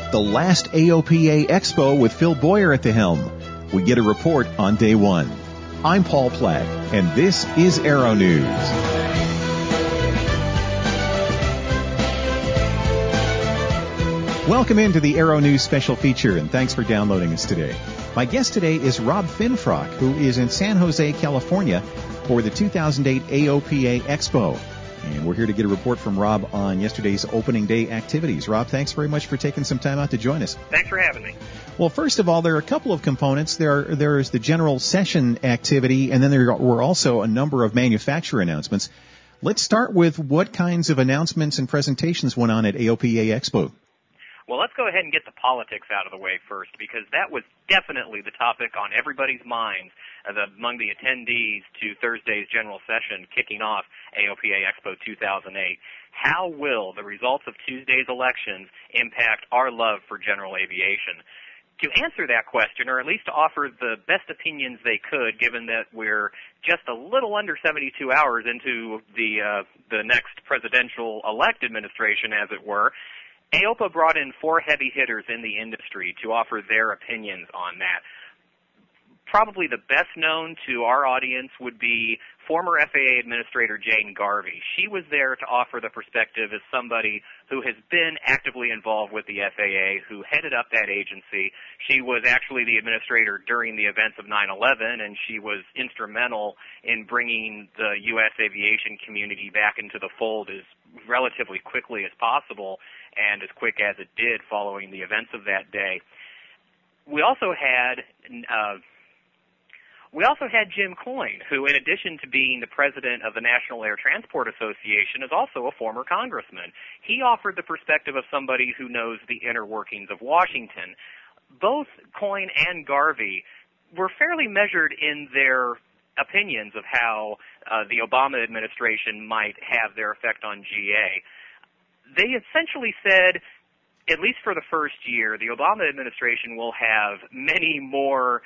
The last AOPA Expo with Phil Boyer at the helm. We get a report on day one. I'm Paul Platt, and this is Aero News. Welcome into the Aero News special feature, and thanks for downloading us today. My guest today is Rob Finfrock, who is in San Jose, California for the 2008 AOPA Expo. And we're here to get a report from Rob on yesterday's opening day activities. Rob, thanks very much for taking some time out to join us. Thanks for having me. Well, first of all, there are a couple of components. There is the general session activity, and then there were also a number of manufacturer announcements. Let's start with what kinds of announcements and presentations went on at AOPA Expo. Well, let's go ahead and get the politics out of the way first, because that was definitely the topic on everybody's minds among the attendees to Thursday's general session kicking off AOPA Expo 2008. How will the results of Tuesday's elections impact our love for general aviation? To answer that question, or at least to offer the best opinions they could, given that we're just a little under 72 hours into the next presidential-elect administration, as it were, AOPA brought in 4 heavy hitters in the industry to offer their opinions on that. Probably the best known to our audience would be former FAA Administrator Jane Garvey. She was there to offer the perspective as somebody who has been actively involved with the FAA, who headed up that agency. She was actually the administrator during the events of 9/11, and she was instrumental in bringing the U.S. aviation community back into the fold as relatively quickly as possible, and as quick as it did following the events of that day. We also had Jim Coyne, who, in addition to being the president of the National Air Transport Association, is also a former congressman. He offered the perspective of somebody who knows the inner workings of Washington. Both Coyne and Garvey were fairly measured in their opinions of how the Obama administration might have their effect on GA. They essentially said, at least for the first year, the Obama administration will have many more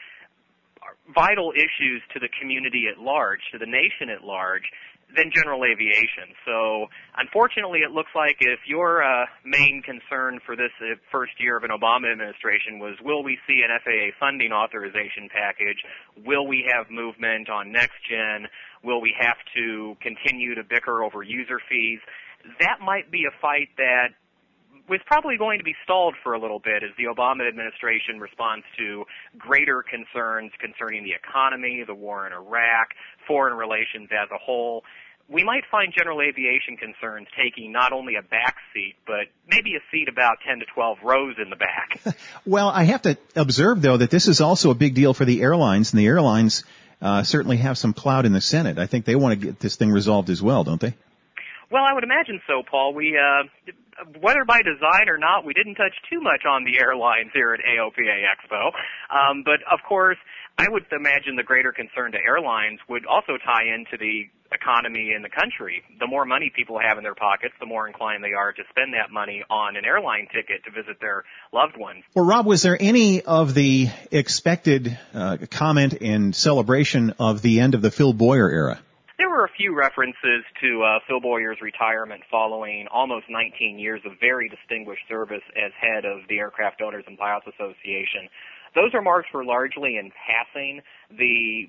vital issues to the community at large, to the nation at large, than general aviation. So, unfortunately, it looks like if your main concern for this first year of an Obama administration was, will we see an FAA funding authorization package? Will we have movement on next gen? Will we have to continue to bicker over user fees? That might be a fight that was probably going to be stalled for a little bit as the Obama administration responds to greater concerns concerning the economy, the war in Iraq, foreign relations as a whole. We might find general aviation concerns taking not only a back seat, but maybe a seat about 10 to 12 rows in the back. Well, I have to observe, though, that this is also a big deal for the airlines, and the airlines certainly have some clout in the Senate. I think they want to get this thing resolved as well, don't they? Well, I would imagine so, Paul. We, whether by design or not, we didn't touch too much on the airlines here at AOPA Expo. But, of course, I would imagine the greater concern to airlines would also tie into the economy in the country. The more money people have in their pockets, the more inclined they are to spend that money on an airline ticket to visit their loved ones. Well, Rob, was there any of the expected comment and celebration of the end of the Phil Boyer era? There were a few references to Phil Boyer's retirement following almost 19 years of very distinguished service as head of the Aircraft Owners and Pilots Association. Those remarks were largely in passing. The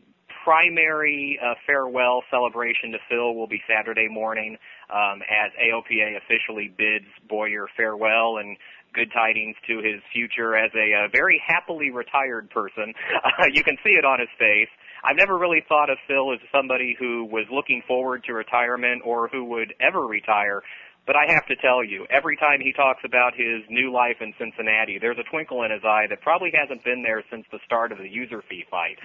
primary farewell celebration to Phil will be Saturday morning as AOPA officially bids Boyer farewell and good tidings to his future as a very happily retired person. You can see it on his face. I've never really thought of Phil as somebody who was looking forward to retirement or who would ever retire. But I have to tell you, every time he talks about his new life in Cincinnati, there's a twinkle in his eye that probably hasn't been there since the start of the user fee fight.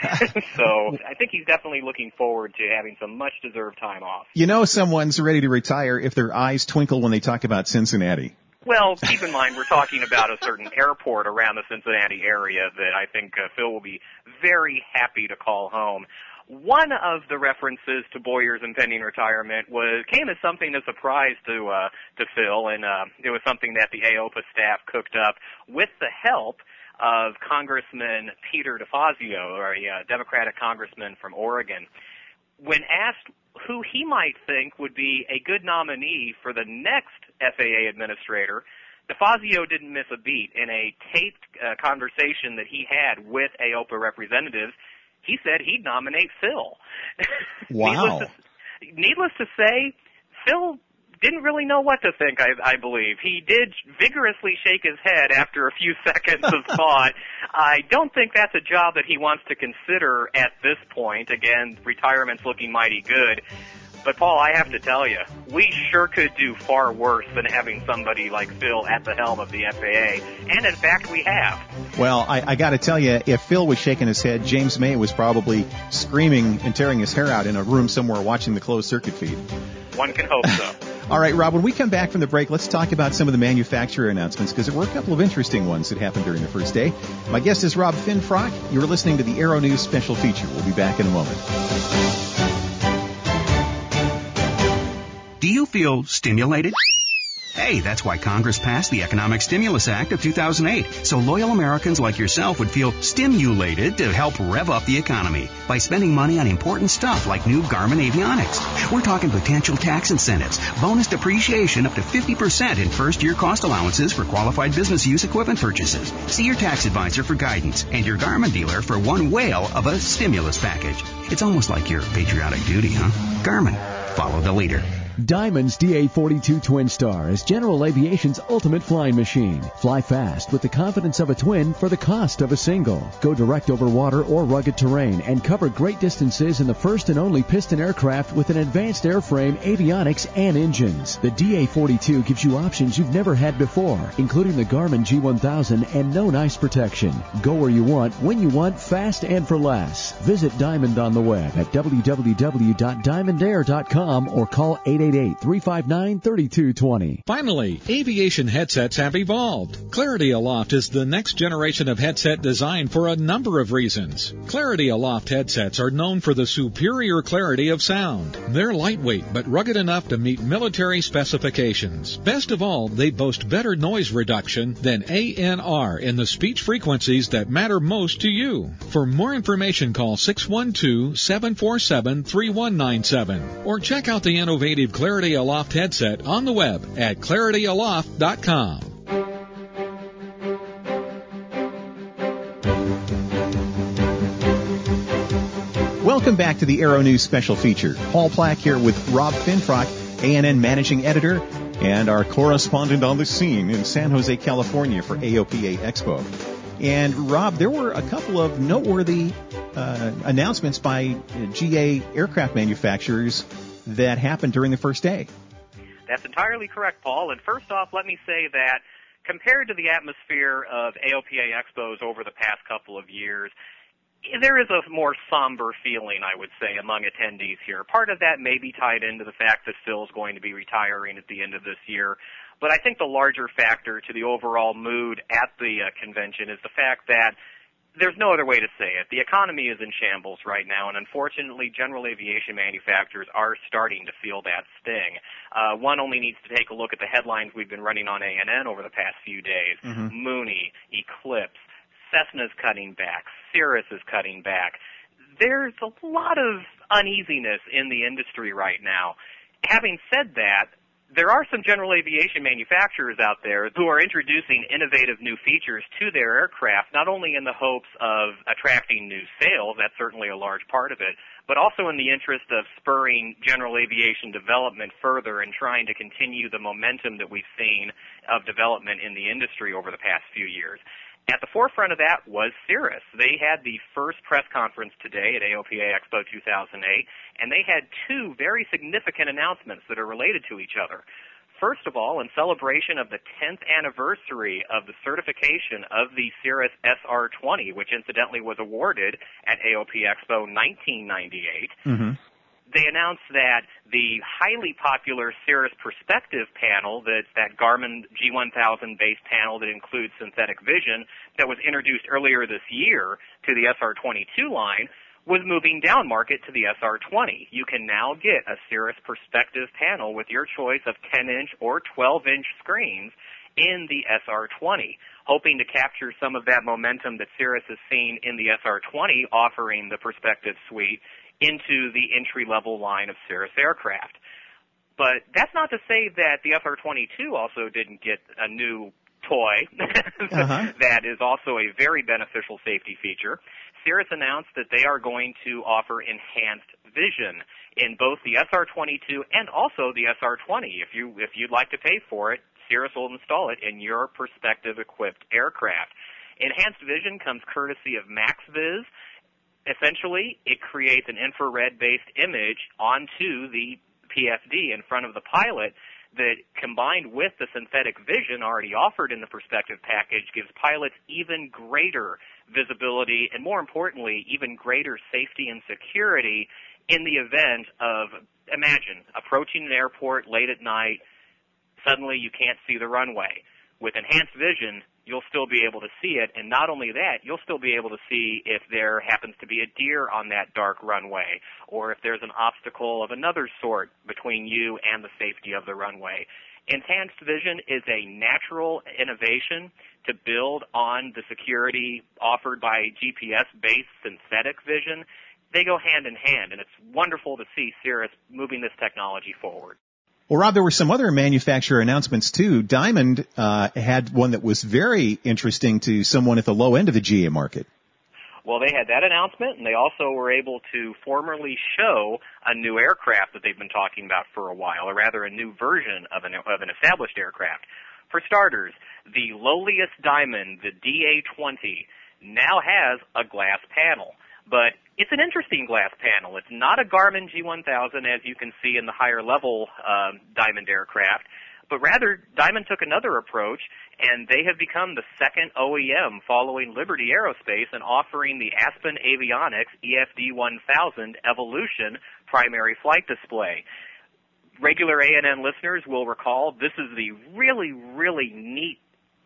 So I think he's definitely looking forward to having some much-deserved time off. You know someone's ready to retire if their eyes twinkle when they talk about Cincinnati. Well, keep in mind we're talking about a certain airport around the Cincinnati area that I think Phil will be very happy to call home. One of the references to Boyer's impending retirement came as something of a surprise to Phil, and it was something that the AOPA staff cooked up with the help of Congressman Peter DeFazio, or a Democratic congressman from Oregon. When asked who he might think would be a good nominee for the next FAA administrator, DeFazio didn't miss a beat. In a taped conversation that he had with AOPA representatives, he said he'd nominate Phil. Wow. Needless to say, Phil didn't really know what to think, I believe. He did vigorously shake his head after a few seconds of thought. I don't think that's a job that he wants to consider at this point. Again, retirement's looking mighty good. But, Paul, I have to tell you, we sure could do far worse than having somebody like Phil at the helm of the FAA. And, in fact, we have. Well, I got to tell you, if Phil was shaking his head, James May was probably screaming and tearing his hair out in a room somewhere watching the closed circuit feed. One can hope so. All right, Rob, when we come back from the break, let's talk about some of the manufacturer announcements, because there were a couple of interesting ones that happened during the first day. My guest is Rob Finfrock. You're listening to the Aero News Special Feature. We'll be back in a moment. Do you feel stimulated? Hey, that's why Congress passed the Economic Stimulus Act of 2008, so loyal Americans like yourself would feel stimulated to help rev up the economy by spending money on important stuff like new Garmin avionics. We're talking potential tax incentives, bonus depreciation up to 50% in first-year cost allowances for qualified business use equipment purchases. See your tax advisor for guidance and your Garmin dealer for one whale of a stimulus package. It's almost like your patriotic duty, huh? Garmin, follow the leader. Diamond's DA-42 Twin Star is General Aviation's ultimate flying machine. Fly fast with the confidence of a twin for the cost of a single. Go direct over water or rugged terrain and cover great distances in the first and only piston aircraft with an advanced airframe, avionics, and engines. The DA-42 gives you options you've never had before, including the Garmin G1000 and no ice protection. Go where you want, when you want, fast and for less. Visit Diamond on the web at www.diamondair.com or call 888-359-3220. Finally, aviation headsets have evolved. Clarity Aloft is the next generation of headset designed for a number of reasons. Clarity Aloft headsets are known for the superior clarity of sound. They're lightweight but rugged enough to meet military specifications. Best of all, they boast better noise reduction than ANR in the speech frequencies that matter most to you. For more information, call 612-747-3197 or check out the innovative Clarity Aloft headset on the web at clarityaloft.com. Welcome back to the Aero News Special Feature. Paul Plack here with Rob Finfrock, ANN Managing Editor, and our correspondent on the scene in San Jose, California for AOPA Expo. And, Rob, there were a couple of noteworthy announcements by GA aircraft manufacturers that happened during the first day. That's entirely correct, Paul. And first off, let me say that compared to the atmosphere of AOPA Expos over the past couple of years, there is a more somber feeling, I would say, among attendees here. Part of that may be tied into the fact that Phil's going to be retiring at the end of this year. But I think the larger factor to the overall mood at the convention is the fact that there's no other way to say it. The economy is in shambles right now, and unfortunately, general aviation manufacturers are starting to feel that sting. One only needs to take a look at the headlines we've been running on ANN over the past few days. Mm-hmm. Mooney, Eclipse, Cessna's cutting back, Cirrus is cutting back. There's a lot of uneasiness in the industry right now. Having said that, there are some general aviation manufacturers out there who are introducing innovative new features to their aircraft, not only in the hopes of attracting new sales, that's certainly a large part of it, but also in the interest of spurring general aviation development further and trying to continue the momentum that we've seen of development in the industry over the past few years. At the forefront of that was Cirrus. They had the first press conference today at AOPA Expo 2008, and they had two very significant announcements that are related to each other. First of all, in celebration of the 10th anniversary of the certification of the Cirrus SR-20, which incidentally was awarded at AOPA Expo 1998, they announced that the highly popular Cirrus Perspective panel, that's that Garmin G1000 based panel that includes synthetic vision that was introduced earlier this year to the SR-22 line, was moving down market to the SR-20. You can now get a Cirrus Perspective panel with your choice of 10-inch or 12-inch screens in the SR-20, hoping to capture some of that momentum that Cirrus has seen in the SR-20, offering the Perspective suite into the entry-level line of Cirrus aircraft. But that's not to say that the SR-22 also didn't get a new toy that is also a very beneficial safety feature. Cirrus announced that they are going to offer enhanced vision in both the SR-22 and also the SR-20. If you'd like to pay for it, Cirrus will install it in your Perspective-equipped aircraft. Enhanced vision comes courtesy of MaxViz. Essentially, it creates an infrared-based image onto the PFD in front of the pilot that, combined with the synthetic vision already offered in the Perspective package, gives pilots even greater visibility and, more importantly, even greater safety and security in the event of, imagine, approaching an airport late at night, suddenly you can't see the runway. With enhanced vision, you'll still be able to see it, and not only that, you'll still be able to see if there happens to be a deer on that dark runway, or if there's an obstacle of another sort between you and the safety of the runway. Enhanced vision is a natural innovation to build on the security offered by GPS-based synthetic vision. They go hand in hand, and it's wonderful to see Cirrus moving this technology forward. Well, Rob, there were some other manufacturer announcements, too. Diamond had one that was very interesting to someone at the low end of the GA market. Well, they had that announcement, and they also were able to formally show a new aircraft that they've been talking about for a while, or rather a new version of an established aircraft. For starters, the lowliest Diamond, the DA-20, now has a glass panel. But it's an interesting glass panel. It's not a Garmin G1000, as you can see in the higher-level Diamond aircraft, but rather Diamond took another approach, and they have become the second OEM following Liberty Aerospace and offering the Aspen Avionics EFD1000 Evolution primary flight display. Regular ANN listeners will recall this is the really, really neat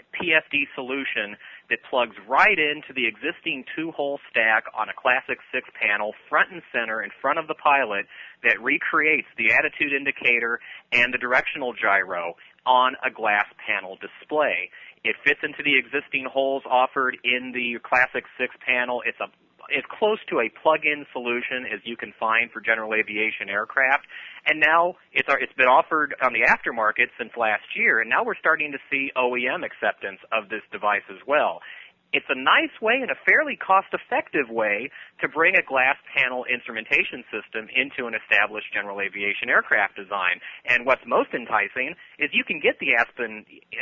PFD solution that plugs right into the existing two-hole stack on a Classic 6 panel, front and center in front of the pilot, that recreates the attitude indicator and the directional gyro on a glass panel display. It fits into the existing holes offered in the Classic 6 panel. It's close to a plug-in solution as you can find for general aviation aircraft. And now it's been offered on the aftermarket since last year, and now we're starting to see OEM acceptance of this device as well. It's a nice way and a fairly cost-effective way to bring a glass panel instrumentation system into an established general aviation aircraft design. And what's most enticing is you can get the Aspen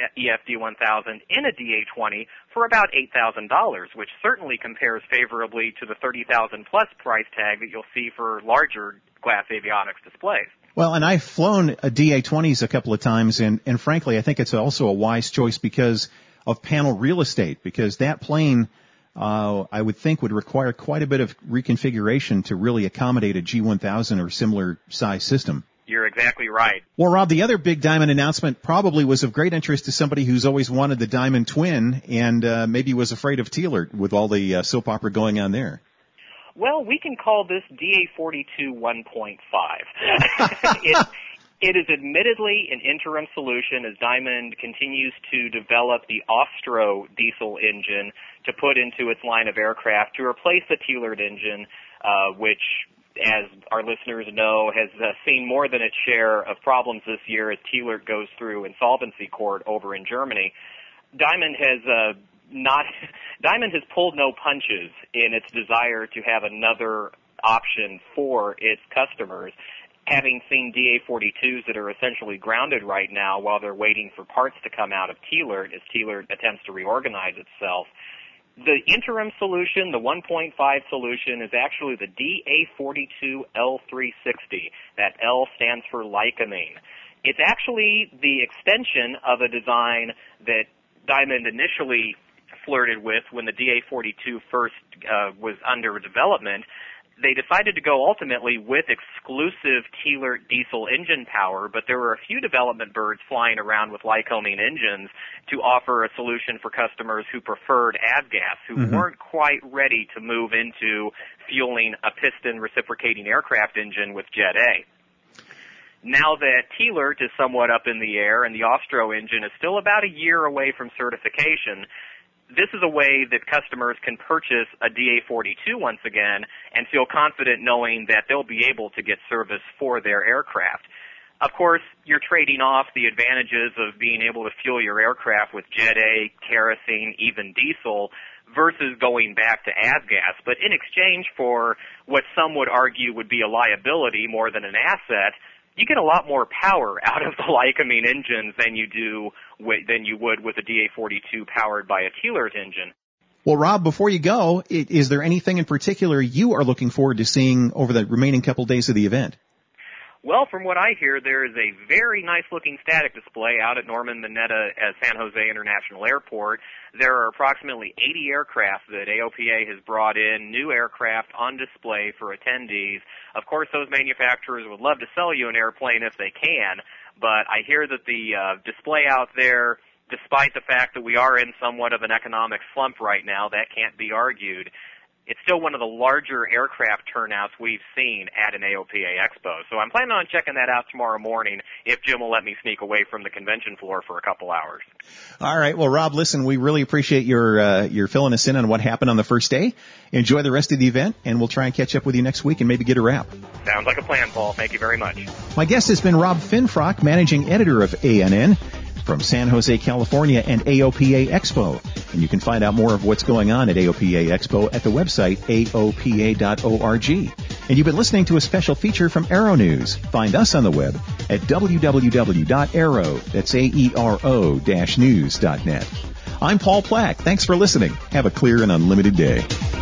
EFD1000 in a DA-20 for about $8,000, which certainly compares favorably to the $30,000-plus price tag that you'll see for larger glass avionics displays. Well, and I've flown a DA-20s a couple of times, and frankly, I think it's also a wise choice because of panel real estate, because that plane, I would think, would require quite a bit of reconfiguration to really accommodate a G1000 or similar size system. You're exactly right. Well, Rob, the other big Diamond announcement probably was of great interest to somebody who's always wanted the Diamond Twin and maybe was afraid of Teelert with all the soap opera going on there. Well, we can call this DA-42 1.5. It is admittedly an interim solution as Diamond continues to develop the Austro diesel engine to put into its line of aircraft to replace the Teelert engine, which, as our listeners know, has seen more than its share of problems this year as Teelert goes through insolvency court over in Germany. Diamond has pulled no punches in its desire to have another option for its customers, having seen DA-42s that are essentially grounded right now while they're waiting for parts to come out of Teelert as Teelert attempts to reorganize itself. The interim solution, the 1.5 solution, is actually the DA-42 L360. That L stands for Lycoming. It's actually the extension of a design that Diamond initially flirted with when the DA-42 first was under development. They decided to go ultimately with exclusive Teelert diesel engine power, but there were a few development birds flying around with Lycoming engines to offer a solution for customers who preferred avgas, who weren't quite ready to move into fueling a piston reciprocating aircraft engine with Jet A. Now that Teelert is somewhat up in the air and the Austro engine is still about a year away from certification, this is a way that customers can purchase a DA-42 once again and feel confident knowing that they'll be able to get service for their aircraft. Of course, you're trading off the advantages of being able to fuel your aircraft with Jet A, kerosene, even diesel, versus going back to avgas. But in exchange for what some would argue would be a liability more than an asset, you get a lot more power out of the Lycoming engines than you would with a DA-42 powered by a Thielert engine. Well, Rob, before you go, is there anything in particular you are looking forward to seeing over the remaining couple days of the event? Well, from what I hear, there is a very nice-looking static display out at Norman Mineta at San Jose International Airport. There are approximately 80 aircraft that AOPA has brought in, new aircraft on display for attendees. Of course, those manufacturers would love to sell you an airplane if they can, but I hear that the display out there, despite the fact that we are in somewhat of an economic slump right now, that can't be argued. It's still one of the larger aircraft turnouts we've seen at an AOPA Expo. So I'm planning on checking that out tomorrow morning if Jim will let me sneak away from the convention floor for a couple hours. All right. Well, Rob, listen, we really appreciate your filling us in on what happened on the first day. Enjoy the rest of the event, and we'll try and catch up with you next week and maybe get a wrap. Sounds like a plan, Paul. Thank you very much. My guest has been Rob Finfrock, managing editor of ANN, from San Jose, California, and AOPA Expo. And you can find out more of what's going on at AOPA Expo at the website aopa.org. And you've been listening to a special feature from Aero News. Find us on the web at www.aero, that's AERO-news.net. I'm Paul Plack. Thanks for listening. Have a clear and unlimited day.